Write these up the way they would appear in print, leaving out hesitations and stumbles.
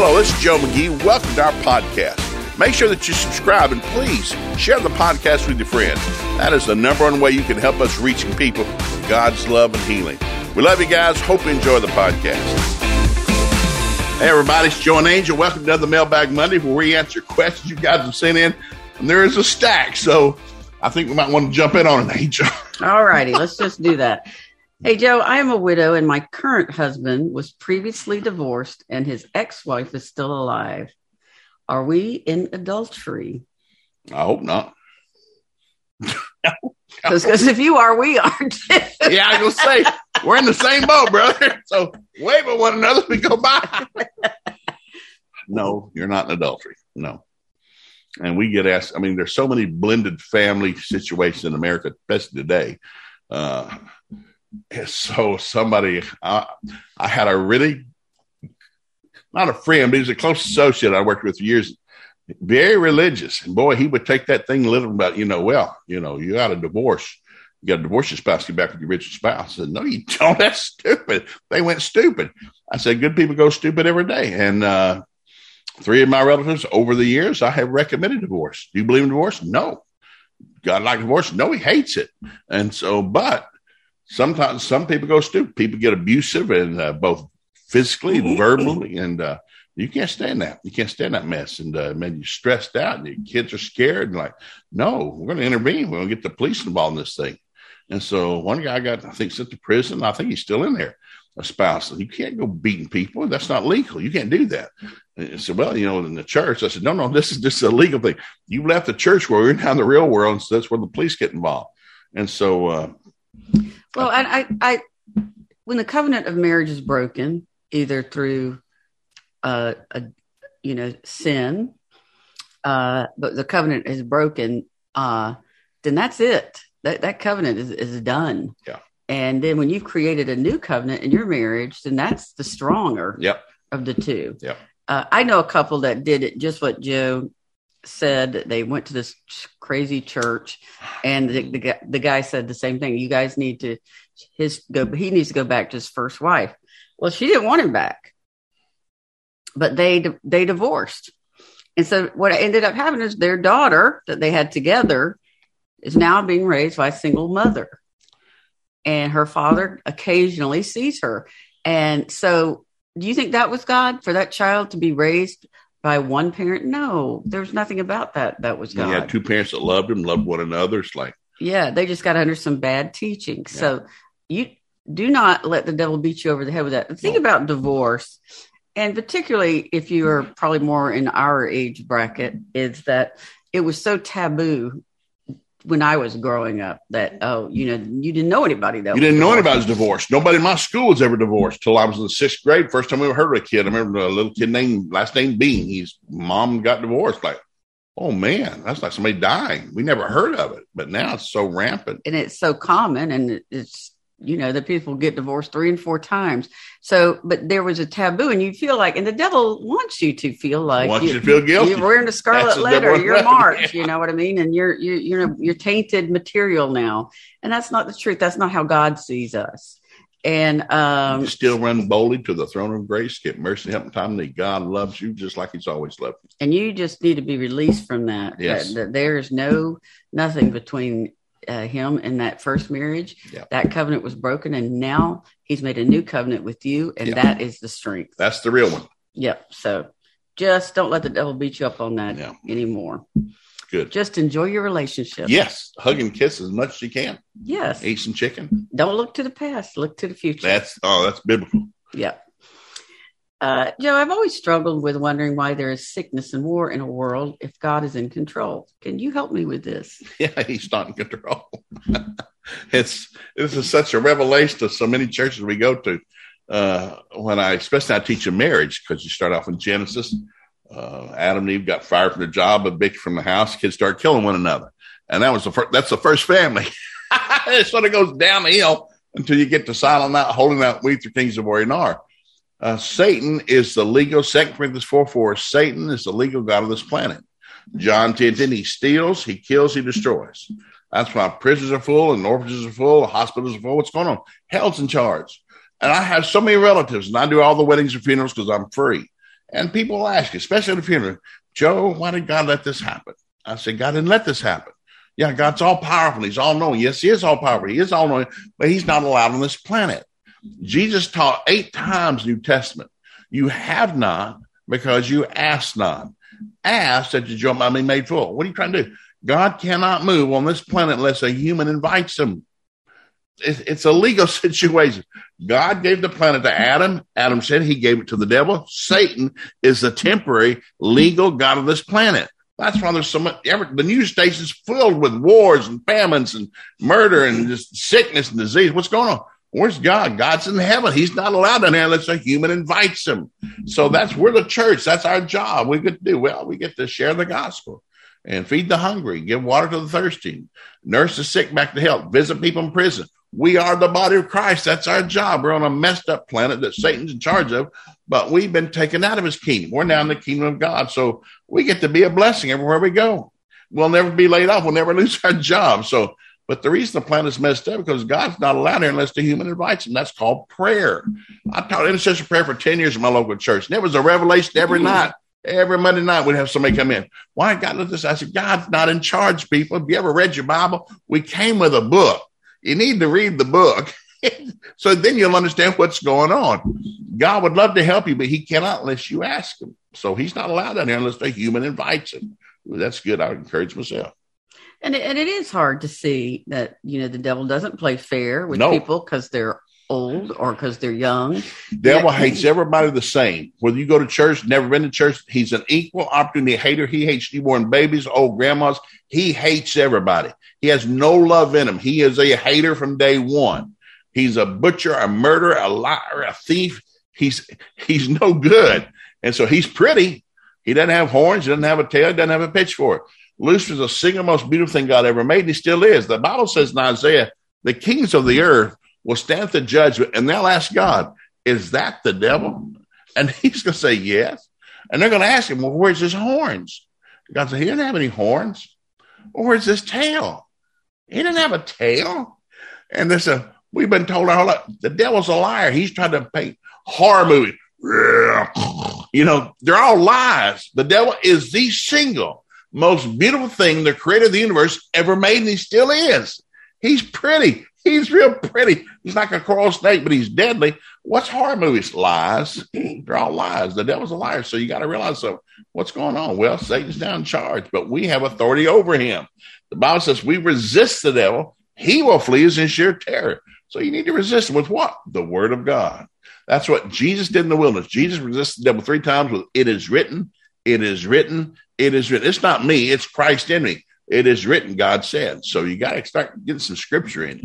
Hello, this is Joe McGee. Welcome to our podcast. Make sure that you subscribe and please share the podcast with your friends. That is the number one way you can help us reaching people with God's love and healing. We love you guys. Hope you enjoy the podcast. Hey, everybody. It's Joe and Angel. Welcome to another Mailbag Monday where we answer questions you guys have sent in. And there is a stack, so I think we might want to jump in on it, Angel. All righty. Let's just do that. Hey, Joe, I am a widow and my current husband was previously divorced and his ex-wife is still alive. Are we in adultery? I hope not. Because if you are, we are too. Yeah, I was going to say, we're in the same boat, brother. So wave at one another as we go by. No, you're not in adultery. No. And we get asked, I mean, there's so many blended family situations in America, especially today. So somebody, I had a really, not a friend, but he was a close associate I worked with for years, very religious. And boy, he would take that thing literally about, you got a divorce. You got to divorce your spouse, get back with your original spouse. I said, no, you don't. That's stupid. They went stupid. I said, good people go stupid every day. And three of my relatives over the years, I have recommended divorce. Do you believe in divorce? No. God like divorce? No, he hates it. And so, but sometimes some people go stupid. People get abusive and both physically and verbally. And you can't stand that. You can't stand that mess. And man, you're stressed out and your kids are scared and like, no, we're going to intervene. We're going to get the police involved in this thing. And so one guy got, I think, sent to prison. I think he's still in there. A spouse. You can't go beating people. That's not legal. You can't do that. And so, well, in the church, I said, no, this is a legal thing. You left the church where we're now in the real world. And so that's where the police get involved. And so, well, I when the covenant of marriage is broken, either through, sin, but the covenant is broken, then that's it. That covenant is done. Yeah. And then when you've created a new covenant in your marriage, then that's the stronger of the two. Yep. I know a couple that did it just what Joe said. They went to this crazy church and the guy said the same thing. You guys need to, he needs to go back to his first wife. Well, she didn't want him back, but they divorced. And so what ended up happening is their daughter that they had together is now being raised by a single mother. And her father occasionally sees her. And so do you think that was God for that child to be raised by one parent? No, there's nothing about that. That was God. You had two parents that loved him, loved one another. It's like, yeah, they just got under some bad teaching. Yeah. So you do not let the devil beat you over the head with that. The thing about divorce, and particularly if you are probably more in our age bracket, is that it was so taboo when I was growing up that, you didn't know anybody that. You didn't know anybody was divorced. Nobody in my school was ever divorced till I was in the sixth grade. First time we ever heard of a kid. I remember a little kid last name Bean. His mom got divorced. Like, oh man, that's like somebody dying. We never heard of it, but now it's so rampant. And it's so common and it's, that people get divorced 3 and 4 times. So, but there was a taboo and you feel like, and the devil wants you to feel like you to feel guilty. You're wearing a scarlet letter, you're marked, you know what I mean? And you're tainted material now. And that's not the truth. That's not how God sees us. And, you still run boldly to the throne of grace, get mercy, help in time of need. God loves you just like he's always loved you. And you just need to be released from that. Yes. That there is nothing between him and that first marriage. Yep. That covenant was broken and now he's made a new covenant with you and that is the strength. That's the real one. Yep. So just don't let the devil beat you up on that anymore. Good. Just enjoy your relationship. Yes. Hug and kiss as much as you can. Yes. Eat some chicken. Don't look to the past, look to the future. That's biblical. Yep. Joe, I've always struggled with wondering why there is sickness and war in a world if God is in control. Can you help me with this? Yeah, he's not in control. This is such a revelation to so many churches we go to. Especially I teach a marriage, because you start off in Genesis. Adam and Eve got fired from their job, evicted from the house. Kids started killing one another, and that's the first family. It sort of goes downhill until you get to Silent Night, Holy Night, We Through Kings of Orinar. Satan is the legal, 2 Corinthians 4:4, Satan is the legal god of this planet. John 10:10, he steals, he kills, he destroys. That's why prisons are full and orphanages are full, hospitals are full. What's going on? Hell's in charge. And I have so many relatives, and I do all the weddings and funerals because I'm free. And people will ask, especially at a funeral, Joe, why did God let this happen? I said, God didn't let this happen. Yeah, God's all powerful. He's all knowing. Yes, he is all powerful. He is all knowing, but he's not allowed on this planet. Jesus taught 8 times New Testament. You have not because you ask not. Ask that your joy might be made full. What are you trying to do? God cannot move on this planet unless a human invites him. It's a legal situation. God gave the planet to Adam. Adam said he gave it to the devil. Satan is the temporary legal God of this planet. That's why there's so much. The news station's filled with wars and famines and murder and just sickness and disease. What's going on? Where's God? God's in heaven. He's not allowed in there unless a human invites him. So we're the church. That's our job. We get to do well. We get to share the gospel and feed the hungry, give water to the thirsty, nurse the sick back to health, visit people in prison. We are the body of Christ. That's our job. We're on a messed up planet that Satan's in charge of, but we've been taken out of his kingdom. We're now in the kingdom of God. So we get to be a blessing everywhere we go. We'll never be laid off. We'll never lose our job. But the reason the planet's messed up is because God's not allowed here unless the human invites him. That's called prayer. I taught intercessory prayer for 10 years in my local church. And it was a revelation every night. Every Monday night, we'd have somebody come in. Why God let this? I said, God's not in charge, people. Have you ever read your Bible? We came with a book. You need to read the book. So then you'll understand what's going on. God would love to help you, but he cannot unless you ask him. So he's not allowed in there unless the human invites him. Well, that's good. I would encourage myself. And it is hard to see that, the devil doesn't play fair with people because they're old or because they're young. Devil hates everybody the same. Whether you go to church, never been to church, he's an equal opportunity hater. He hates newborn babies, old grandmas. He hates everybody. He has no love in him. He is a hater from day one. He's a butcher, a murderer, a liar, a thief. He's no good. And so he's pretty. He doesn't have horns. He doesn't have a tail. He doesn't have a pitchfork. Lucifer's the single most beautiful thing God ever made, and he still is. The Bible says in Isaiah, the kings of the earth will stand at the judgment, and they'll ask God, is that the devil? And he's going to say yes. And they're going to ask him, well, where's his horns? God said, he didn't have any horns. Well, where's his tail? He didn't have a tail. And they said, we've been told our whole life, the devil's a liar. He's trying to paint horror movies. They're all lies. The devil is the single most beautiful thing the creator of the universe ever made, and he still is. He's pretty. He's real pretty. He's like a coral snake, but he's deadly. What's horror movies? Lies. They're all lies. The devil's a liar. So you got to realize what's going on. Well, Satan's down in charge, but we have authority over him. The Bible says we resist the devil. He will flee as in sheer terror. So you need to resist him with what? The word of God. That's what Jesus did in the wilderness. Jesus resisted the devil 3 times with, it is written, it is written, it is written. It's not me. It's Christ in me. It is written, God said. So you got to start getting some scripture in it.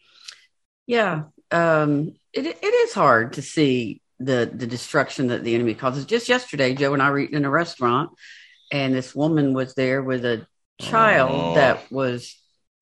Yeah. It is hard to see the destruction that the enemy causes. Just yesterday, Joe and I were eating in a restaurant, and this woman was there with a child that was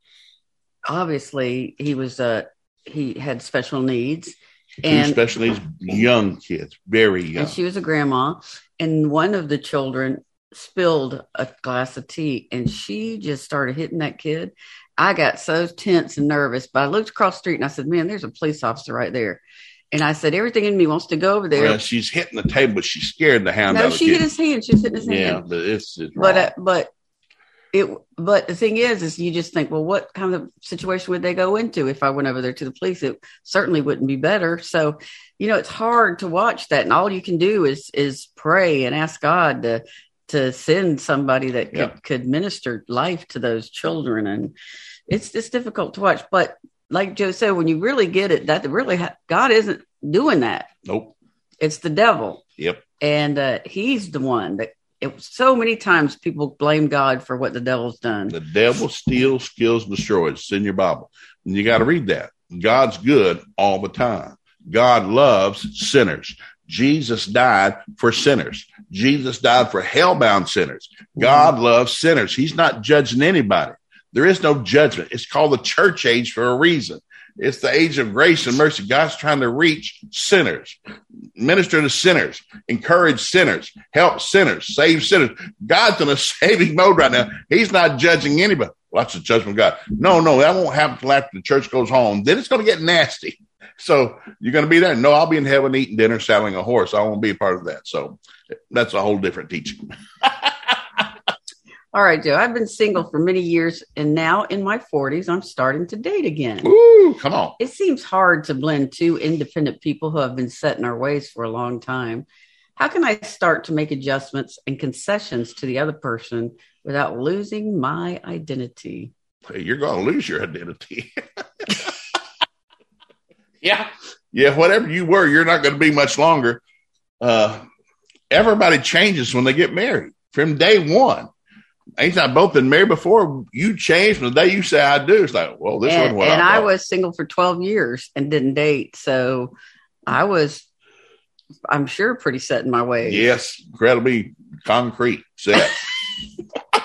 obviously he had special needs. And special needs, young kids, very young. And she was a grandma, and one of the children spilled a glass of tea, and she just started hitting that kid. I got so tense and nervous, but I looked across the street and I said, man, there's a police officer right there. And I said, everything in me wants to go over there. Well, she's hitting the table, but she scared the hound out of the kid. No, she hit his hand. She was hitting his hand. Yeah, but it's wrong. But the thing is you just think, well, what kind of situation would they go into if I went over there to the police? It certainly wouldn't be better. So, it's hard to watch that. And all you can do is pray and ask God to send somebody that could minister life to those children. And it's difficult to watch. But like Joe said, when you really get it, that really God isn't doing that. Nope. It's the devil. Yep. And he's the one that so many times people blame God for what the devil's done. The devil steals, kills, destroys. It's in your Bible. And you got to read that. God's good all the time. God loves sinners. Jesus died for sinners. Jesus died for hell-bound sinners. God loves sinners. He's not judging anybody. There is no judgment. It's called the church age for a reason. It's the age of grace and mercy. God's trying to reach sinners, minister to sinners, encourage sinners, help sinners, save sinners. God's in a saving mode right now. He's not judging anybody. Watch the judgment of God. No, that won't happen until after the church goes home. Then it's going to get nasty. So you're going to be there? No, I'll be in heaven eating dinner, saddling a horse. I won't be a part of that. So that's a whole different teaching. All right, Joe, I've been single for many years, and now in my 40s, I'm starting to date again. Ooh, come on. It seems hard to blend two independent people who have been set in our ways for a long time. How can I start to make adjustments and concessions to the other person without losing my identity? Hey, you're going to lose your identity. Yeah, whatever you were, you're not going to be much longer. Everybody changes when they get married from day one. Ain't I both been married before? You change from the day you say I do. It's like, well, this wasn't what I thought. And I was single for 12 years and didn't date. So I was, I'm sure, pretty set in my ways. Yes, incredibly concrete set. But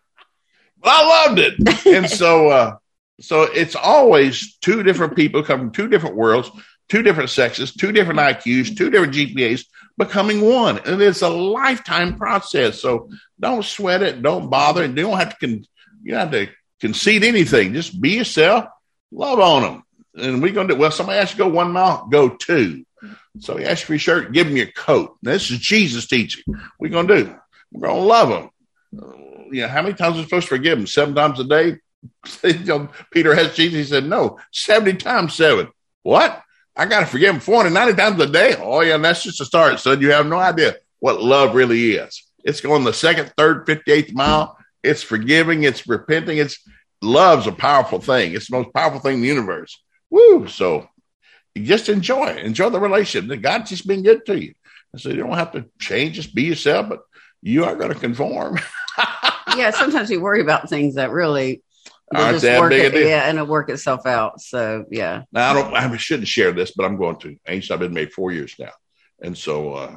I loved it. And so it's always two different people coming from two different worlds, two different sexes, two different IQs, two different GPAs, becoming one. And it's a lifetime process. So don't sweat it. Don't bother. And you don't have to concede anything. Just be yourself. Love on them. And we're going to do, well, somebody asks you to go 1 mile, go 2. So he asks for your shirt, give him your coat. Now, this is Jesus teaching. We're going to do. We're going to love them. How many times are we supposed to forgive them? 7 times a day? Peter asked Jesus. He said, no, 70 times 7. What? I got to forgive him 490 times a day? Oh, yeah, and that's just a start, son. You have no idea what love really is. It's going the 2nd, 3rd, 58th mile. It's forgiving. It's repenting. Love's a powerful thing. It's the most powerful thing in the universe. Woo! So you just enjoy it. Enjoy the relationship. God's just been good to you. And so you don't have to change. Just be yourself, but you are going to conform. Yeah, sometimes you worry about things that really aren't that big a deal. Yeah, and it'll work itself out. So, yeah. Now, I shouldn't share this, but I'm going to. I've been married 4 years now. And so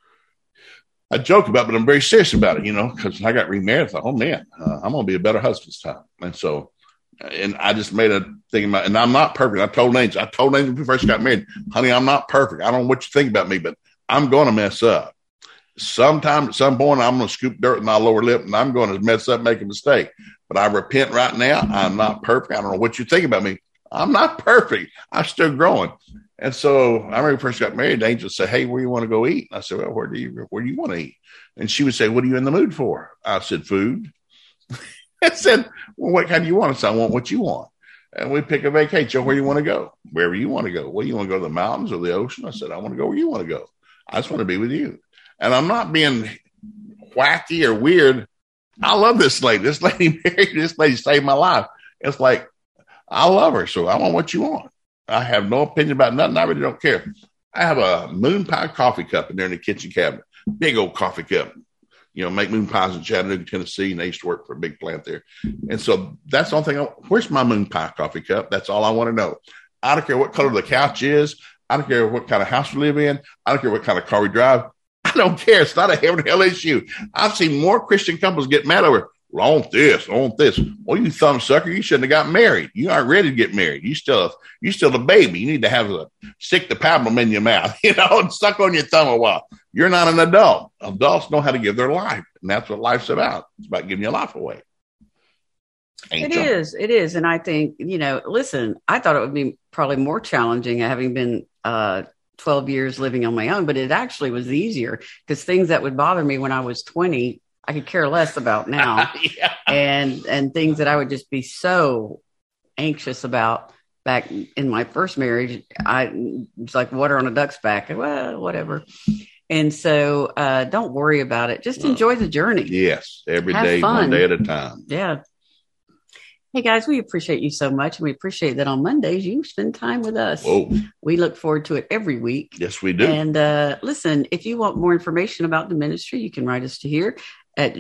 I joke about it, but I'm very serious about it, because I got remarried. I thought, oh, man, I'm going to be a better husband this time. And so, and I just made a thing about, and I'm not perfect. I told Angel when we first got married, honey, I'm not perfect. I don't know what you think about me, but I'm going to mess up. Sometime at some point, I'm going to scoop dirt with my lower lip, and I'm going to mess up, make a mistake. But I repent right now. I'm not perfect. I don't know what you think about me. I'm not perfect. I'm still growing. And so I remember we first got married, Angel said, hey, where do you want to go eat? And I said, well, where do you want to eat? And she would say, what are you in the mood for? I said, food. I said, well, what kind do you want? I said, I want what you want. And we pick a vacation. Joe, where do you want to go? Wherever you want to go. Well, you want to go to the mountains or the ocean? I said, I want to go where you want to go. I just want to be with you. And I'm not being wacky or weird. I love this lady. This lady married. This lady saved my life. It's like, I love her. So I want what you want. I have no opinion about nothing. I really don't care. I have a moon pie coffee cup in there in the kitchen cabinet. Big old coffee cup. Make moon pies in Chattanooga, Tennessee. And they used to work for a big plant there. And so that's the only thing. Where's my moon pie coffee cup? That's all I want to know. I don't care what color the couch is. I don't care what kind of house we live in. I don't care what kind of car we drive. I don't care. It's not a heaven or hell issue. I've seen more Christian couples get mad over, well, I want this. Well, you thumb sucker, you shouldn't have got married. You aren't ready to get married. You still a baby. You need to stick the pablum in your mouth, and suck on your thumb a while. You're not an adult. Adults know how to give their life. And that's what life's about. It's about giving your life away. It is. And I think, listen, I thought it would be probably more challenging having been 12 years living on my own, but it actually was easier because things that would bother me when I was 20, I could care less about now. Yeah. And things that I would just be so anxious about back in my first marriage, it's like water on a duck's back. Well, whatever. And so don't worry about it. Just enjoy the journey. Yes. Every day, one day at a time. Yeah. Hey, guys, we appreciate you so much. And we appreciate that on Mondays, you spend time with us. Whoa. We look forward to it every week. Yes, we do. And listen, if you want more information about the ministry, you can write us to here at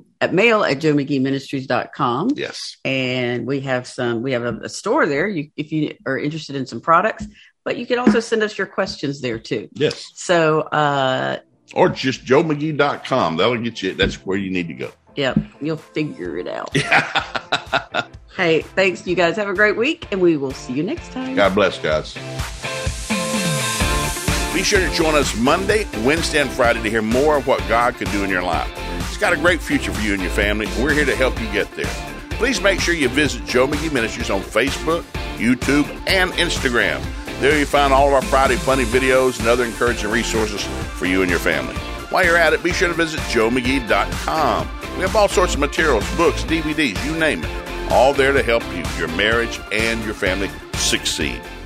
mail@joemcgeeministries.com. Yes. And we have a store there if you are interested in some products, but you can also send us your questions there too. Yes. So, or just joemcgee.com. That'll get you. That's where you need to go. Yep. You'll figure it out. Hey, thanks. You guys have a great week, and we will see you next time. God bless, guys. Be sure to join us Monday, Wednesday, and Friday to hear more of what God can do in your life. It's got a great future for you and your family, and we're here to help you get there. Please make sure you visit Joe McGee Ministries on Facebook, YouTube, and Instagram. There you find all of our Friday Funny videos and other encouraging resources for you and your family. While you're at it, be sure to visit joemcgee.com. We have all sorts of materials, books, DVDs, you name it, all there to help you, your marriage, and your family succeed.